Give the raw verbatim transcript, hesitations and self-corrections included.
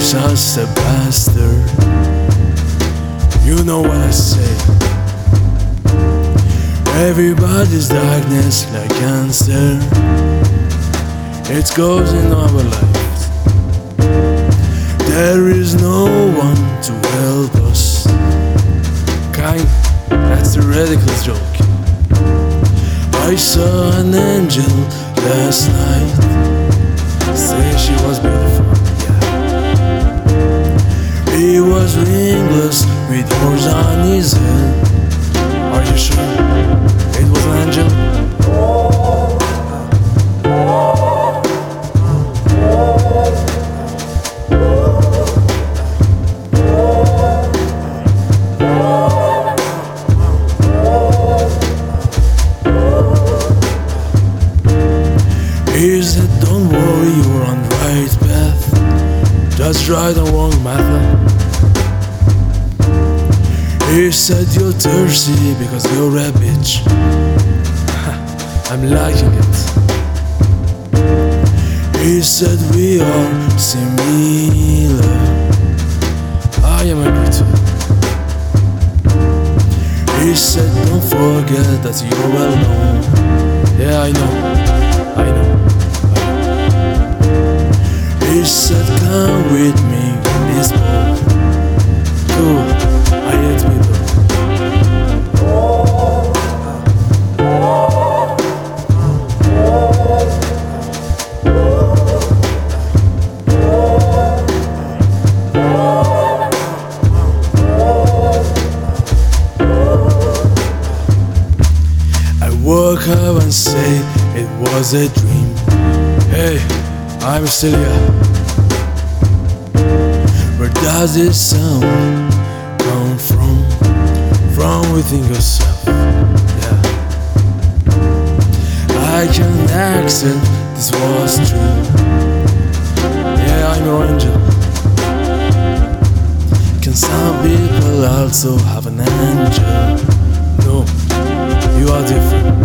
just a bastard. You know what I say. Everybody's darkness like cancer. It goes in our lives. There is no one to help us. Kind, that's the ridiculous joke. I saw an angel last night. Say she was beautiful, yeah. He was ringless with horns on his head. Are you sure it was an angel? He said, don't worry, you're on the right path. Just try the wrong method. He said, you're thirsty because you're a bitch. I'm liking it. He said, we are similar. I am agree too. He said, don't forget that you're well known. Yeah, I know, I know. He said, come with me in this boat. Cool, I hate people. I woke up and say it was a dream. Hey, I'm still here. Where does this sound come from? From within yourself, yeah. I can accept this was true. Yeah, I'm your angel. Can some people also have an angel? No, you are different.